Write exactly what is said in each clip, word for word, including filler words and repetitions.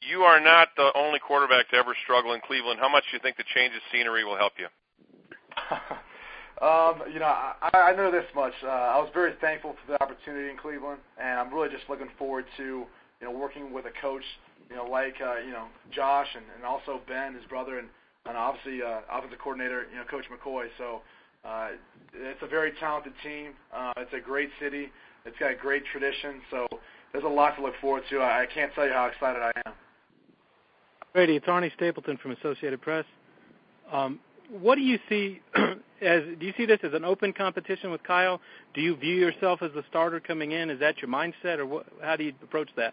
you are not the only quarterback to ever struggle in Cleveland. How much do you think the change of scenery will help you? um, you know, I, I know this much. Uh, I was very thankful for the opportunity in Cleveland, and I'm really just looking forward to, you know, working with a coach, you know, like, uh, you know, Josh and, and also Ben, his brother, and, and obviously uh, offensive coordinator, you know, Coach McCoy. So uh, it's a very talented team. Uh, it's a great city. It's got a great tradition. So there's a lot to look forward to. I, I can't tell you how excited I am. Brady, it's Arnie Stapleton from Associated Press. Um, what do you see as? Do you see this as an open competition with Kyle? Do you view yourself as the starter coming in? Is that your mindset, or what, how do you approach that?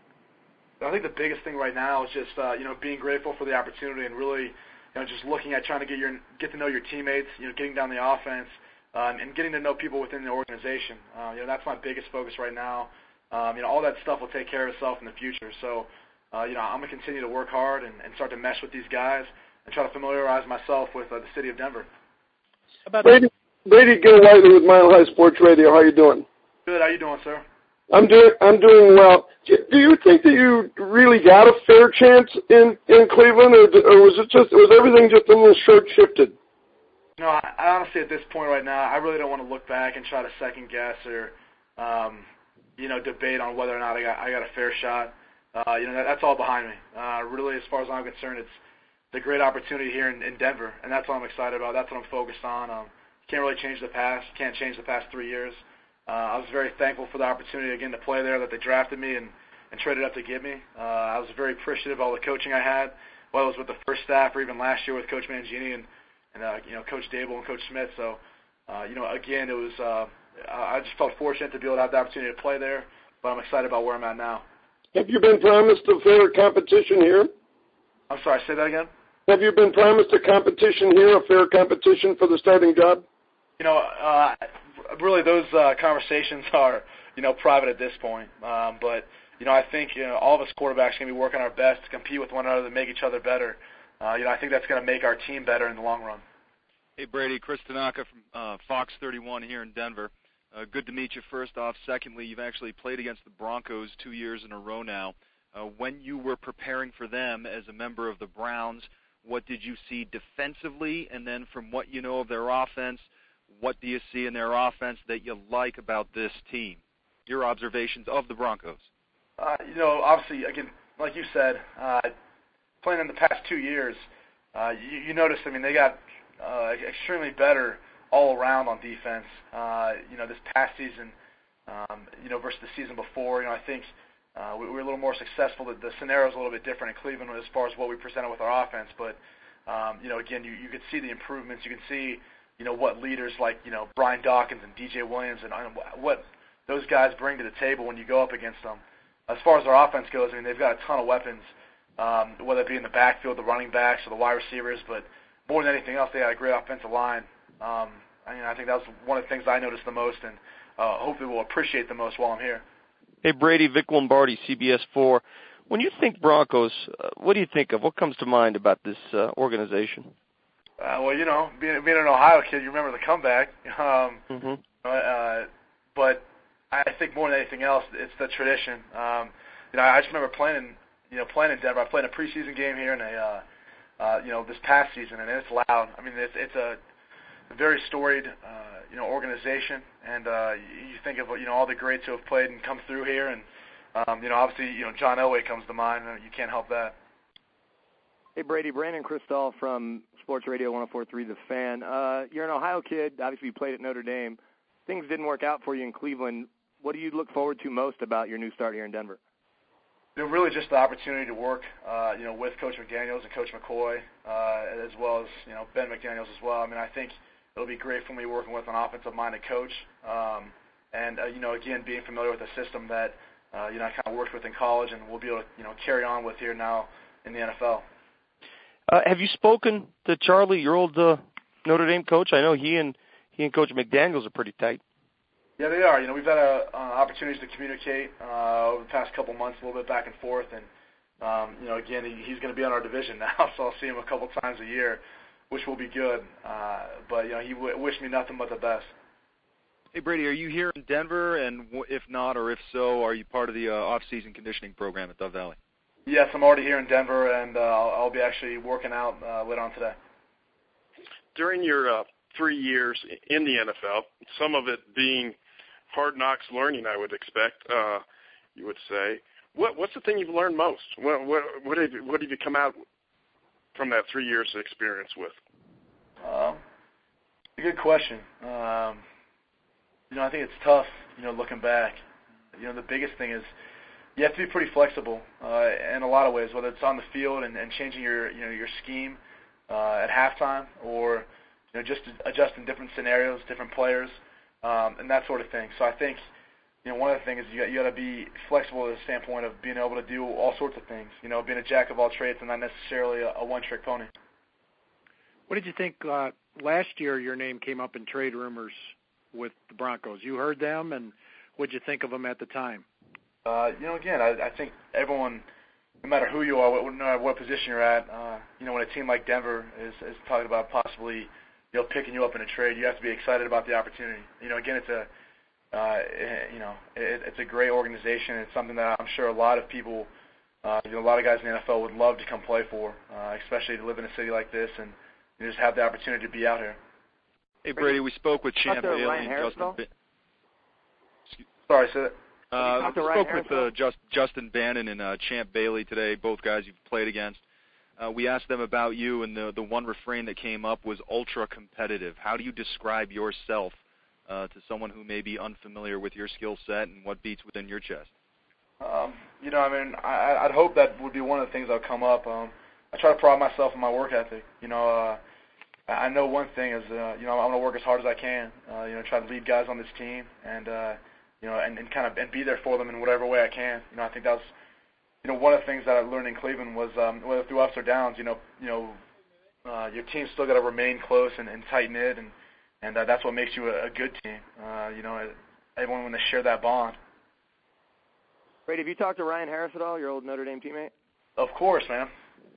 I think the biggest thing right now is just uh, you know being grateful for the opportunity and really you know just looking at trying to get your get to know your teammates, you know, getting down the offense uh, and getting to know people within the organization. Uh, you know, that's my biggest focus right now. Um, you know, all that stuff will take care of itself in the future. So, uh, you know, I'm gonna continue to work hard and, and start to mesh with these guys and try to familiarize myself with uh, the city of Denver. How about Brady, Brady Gil Whiteley with Mile High Sports Radio. How you doing? Good. How you doing, sir? I'm doing. I'm doing well. Do, do you think that you really got a fair chance in, in Cleveland, or, or was it just was everything just a little short shifted? No, I, I honestly at this point right now, I really don't want to look back and try to second guess or, um, you know, debate on whether or not I got I got a fair shot. Uh, you know, that, that's all behind me. Uh, really, as far as I'm concerned, it's the great opportunity here in, in Denver, and that's what I'm excited about. That's what I'm focused on. Um, can't really change the past. Can't change the past three years. Uh, I was very thankful for the opportunity again to play there, that they drafted me and, and traded up to give me. Uh, I was very appreciative of all the coaching I had, whether it was with the first staff or even last year with Coach Mangini and, and uh, you know Coach Dable and Coach Smith. So, uh, you know, again, it was uh, I just felt fortunate to be able to have the opportunity to play there, but I'm excited about where I'm at now. Have you been promised a fair competition here? I'm sorry, say that again? Have you been promised a competition here, a fair competition for the starting job? You know, uh, really those uh, conversations are, you know, private at this point. Um, but, you know, I think, you know, all of us quarterbacks can be working our best to compete with one another to make each other better. Uh, you know, I think that's going to make our team better in the long run. Hey, Brady, Chris Tanaka from uh, Fox thirty-one here in Denver. Uh, good to meet you first off. Secondly, you've actually played against the Broncos two years in a row now. Uh, when you were preparing for them as a member of the Browns, what did you see defensively? And then from what you know of their offense, what do you see in their offense that you like about this team? Your observations of the Broncos. Uh, you know, obviously, again, like you said, uh, playing in the past two years, uh, you, you notice, I mean, they got uh, extremely better all around on defense. Uh, you know, this past season, um, you know, versus the season before, you know, I think uh, we, we were a little more successful. The, the scenario is a little bit different in Cleveland as far as what we presented with our offense. But, um, you know, again, you, you could see the improvements. You can see, you know, what leaders like, you know, Brian Dawkins and D J Williams and uh, what those guys bring to the table when you go up against them. As far as their offense goes, I mean, they've got a ton of weapons, um, whether it be in the backfield, the running backs, or the wide receivers. But more than anything else, they got a great offensive line. Um, I mean, I think that was one of the things I noticed the most, and uh, hopefully will appreciate the most while I'm here. Hey, Brady, Vic Lombardi, C B S four. When you think Broncos, uh, what do you think of? What comes to mind about this uh, organization? Uh, well, you know, being, being an Ohio kid, you remember the comeback. Um, mm-hmm. uh, but I think more than anything else, it's the tradition. Um, you know, I just remember playing, in, you know, playing in Denver. I played in a preseason game here, and a, uh, uh, you know, this past season, and it's loud. I mean, it's it's a very storied, uh, you know, organization, and uh, you think of you know all the greats who have played and come through here, and um, you know, obviously, you know, John Elway comes to mind. And you can't help that. Hey, Brady, Brandon Kristoff from Sports Radio one oh four point three The Fan. Uh, you're an Ohio kid. Obviously, you played at Notre Dame. Things didn't work out for you in Cleveland. What do you look forward to most about your new start here in Denver? You know, really just the opportunity to work, uh, you know, with Coach McDaniels and Coach McCoy, uh, as well as, you know, Ben McDaniels as well. I mean, I think it'll be great for me working with an offensive-minded coach. Um, and, uh, you know, again, being familiar with the system that, uh, you know, I kind of worked with in college and we'll be able to, you know, carry on with here now in the N F L. Uh, have you spoken to Charlie, your old uh, Notre Dame coach? I know he and he and Coach McDaniels are pretty tight. Yeah, they are. You know, we've had uh, uh, opportunities to communicate uh, over the past couple months, a little bit back and forth. And, um, you know, again, he, he's going to be on our division now, so I'll see him a couple times a year, which will be good. Uh, but, you know, he w- wished me nothing but the best. Hey, Brady, are you here in Denver? And w- if not, or if so, are you part of the uh, off-season conditioning program at Dove Valley? Yes, I'm already here in Denver, and uh, I'll, I'll be actually working out uh, later on today. During your uh, three years in the N F L, some of it being hard knocks learning, I would expect, uh, you would say, what, what's the thing you've learned most? What, what, what, have you, what have you come out from that three years of experience with? Um, a good question. Um, you know, I think it's tough, you know, looking back. You know, the biggest thing is you have to be pretty flexible uh, in a lot of ways, whether it's on the field and, and changing your, you know, your scheme uh, at halftime, or you know, just adjusting different scenarios, different players, um, and that sort of thing. So I think, you know, one of the things is you got, you got to be flexible at the standpoint of being able to do all sorts of things. You know, being a jack of all trades and not necessarily a, a one-trick pony. What did you think uh, last year? Your name came up in trade rumors with the Broncos. You heard them, and what did you think of them at the time? Uh, you know, again, I, I think everyone, no matter who you are, what, no matter what position you're at, uh, you know, when a team like Denver is, is talking about possibly, you know, picking you up in a trade, you have to be excited about the opportunity. You know, again, it's a, uh, you know, it, it's a great organization. It's something that I'm sure a lot of people, uh, you know, a lot of guys in the N F L would love to come play for, uh, especially to live in a city like this and you just have the opportunity to be out here. Hey, Brady, we spoke with Champ Bailey and Justin. Ba- Sorry, say that. Uh, we spoke with uh, Just, Justin Bannon and uh, Champ Bailey today, both guys you've played against. Uh, we asked them about you, and the the one refrain that came up was ultra competitive. How do you describe yourself uh, to someone who may be unfamiliar with your skill set and what beats within your chest? Um, you know, I mean, I, I'd hope that would be one of the things that would come up. Um, I try to pride myself on my work ethic. You know, uh, I know one thing is, uh, you know, I'm going to work as hard as I can. Uh, you know, try to lead guys on this team, and uh, you know, and, and kind of and be there for them in whatever way I can. You know, I think that was, you know, one of the things that I learned in Cleveland was um, whether through ups or downs, you know, you know, uh, your team's still got to remain close and, and tight knit, and and uh, that's what makes you a, a good team. Uh, you know, everyone when they share that bond. Brady, have you talked to Ryan Harris at all, your old Notre Dame teammate? Of course, man.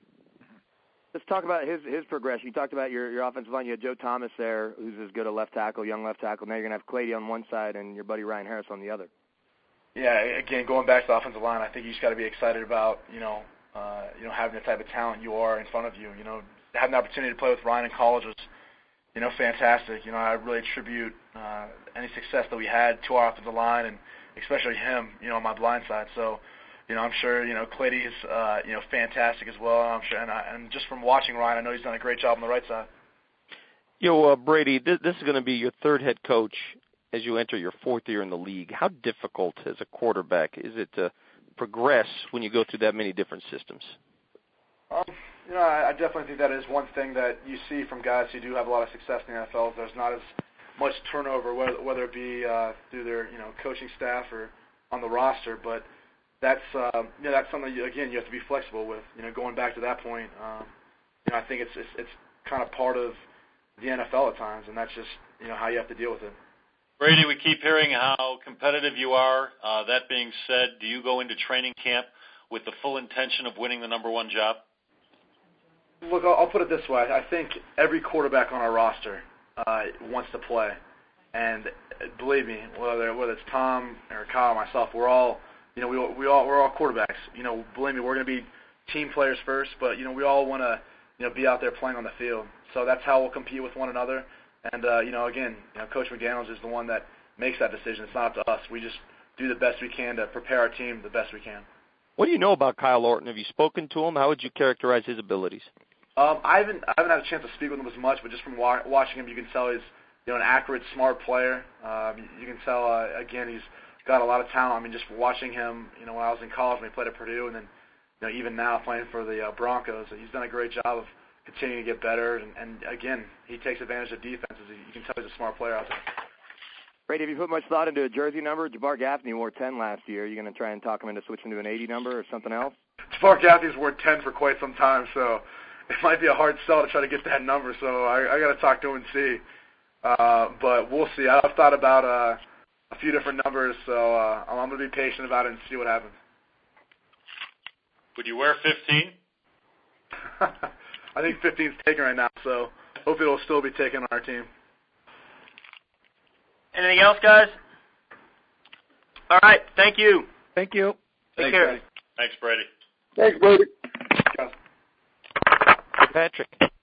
Let's talk about his his progression. You talked about your, your offensive line. You had Joe Thomas there, who's as good a left tackle, young left tackle. Now you're going to have Clady on one side and your buddy Ryan Harris on the other. Yeah, again, going back to the offensive line, I think you just got to be excited about, you know, uh, you know, having the type of talent you are in front of you. You know, having the opportunity to play with Ryan in college was, you know, fantastic. You know, I really attribute uh, any success that we had to our offensive line, and especially him, you know, on my blind side. So, you know, I'm sure, you know, Clady is, uh, you know, fantastic as well. I'm sure, and, I, and just from watching Ryan, I know he's done a great job on the right side. Yo, uh, Brady, this, this is going to be your third head coach as you enter your fourth year in the league. How difficult as a quarterback is it to progress when you go through that many different systems? Um, you know, I, I definitely think that is one thing that you see from guys who do have a lot of success in the N F L. There's not as much turnover, whether, whether it be uh, through their, you know, coaching staff or on the roster, but that's um, you know, that's something you, again you have to be flexible with. You know, going back to that point, um, you know, I think it's, it's it's kind of part of the N F L at times, and that's just, you know, how you have to deal with it. Brady, we keep hearing how competitive you are. Uh, that being said, do you go into training camp with the full intention of winning the number one job? Look, I'll, I'll put it this way. I think every quarterback on our roster uh, wants to play, and believe me, whether whether it's Tom or Kyle or myself, we're all, you know, we we all we're all quarterbacks. You know, believe me, we're going to be team players first, but you know, we all want to, you know, be out there playing on the field. So that's how we'll compete with one another. And, uh, you know, again, you know, Coach McDaniels is the one that makes that decision. It's not up to us. We just do the best we can to prepare our team the best we can. What do you know about Kyle Orton? Have you spoken to him? How would you characterize his abilities? Um, I haven't I haven't had a chance to speak with him as much, but just from wa- watching him, you can tell he's, you know, an accurate, smart player. Um, you can tell, uh, again, he's got a lot of talent. I mean, just watching him, you know, when I was in college when he played at Purdue, and then, you know, even now playing for the uh, Broncos, he's done a great job of continuing to get better, and, and again, he takes advantage of defenses. You can tell he's a smart player out there. Brady, have you put much thought into a jersey number? Jabbar Gaffney wore ten last year. Are you going to try and talk him into switching to an eighty number or something else? Jabbar Gaffney's worn ten for quite some time, so it might be a hard sell to try to get that number, so I, I got to talk to him and see. Uh, but we'll see. I've thought about uh, a few different numbers, so uh, I'm going to be patient about it and see what happens. Would you wear fifteen? I think fifteen's taken right now, so hopefully it'll still be taken on our team. Anything else, guys? All right, thank you. Thank you. Take Thanks, care. Brady. Thanks, Brady. Thanks, Brady. Yes. Patrick.